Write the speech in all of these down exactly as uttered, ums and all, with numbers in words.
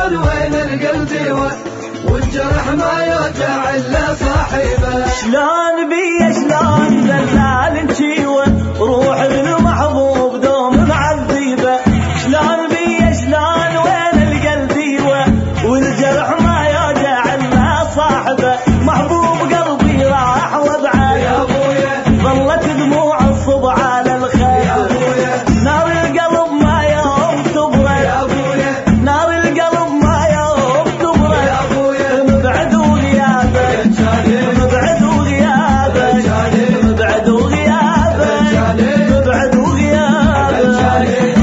شلون وين القلب والجرح ما يوجع الا صاحبه. شلون بي شلون دلال نشيوه روح للمحبوب دوم معذبه. شلون بي شلون وين القلب والجرح ما يوجع الا صاحبه. محبوب قلبي راح وابعد يا ابويا ظلت دموع الصب على الخيل. يا ابويا نار القلب ما يوم تبرد يا ابويا نار القلب ما يوم تبرد. يا ابويا مبعد وغيابك مبعد وغيابك مبعد وغيابك مبعد وغيابك.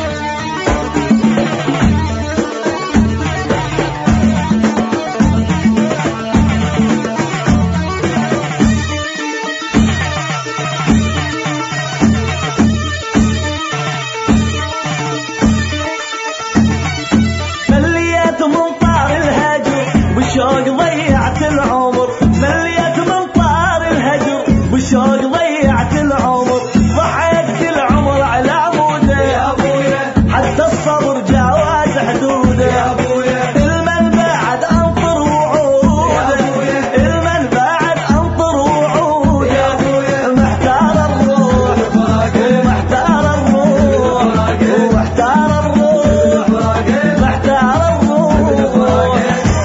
مليت من طار الهجر بالشوق ضيعت العمر. مليت من طار الهجر بالشوق ضيعت العمر. ضحيت العمر على عموده يا ابويا حتى الصبر جاوز حدوده. يا ابويا المن بعد انطر وعوده المن بعد انطر وعوده. يا ابويا محتار الروح ومحتار الروح ومحتار الروح محتار الروح.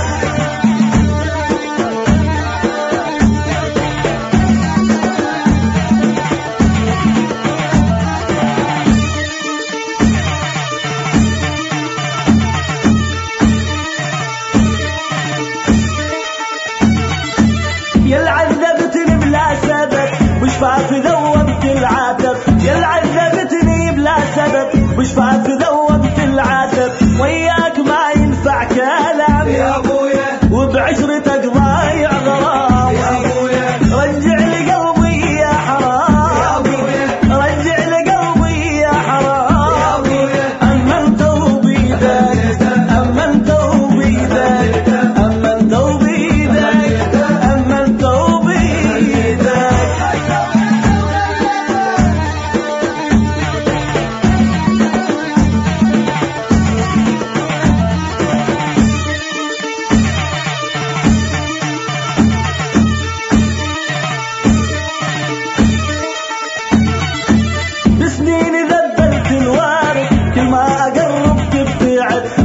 يا عذبتني بلا سبب وشفاف ذوبت العاتب. يا عذبتني بلا سبب وشفاف ذوبت العاتب. وياك ما ينفع كلام يا ابويا وبعشرتك ضايع غرام. يا ابويا رجع لي قلبي يا يا حرام ابويا رجع لي قلبي يا يا حرام. ابويا أما انت وبيدك أما انت وبيدك أما انت وبيدك أما انت وبيدك. بسنين ذبلت الوارد كل ما اقرب تبتعد.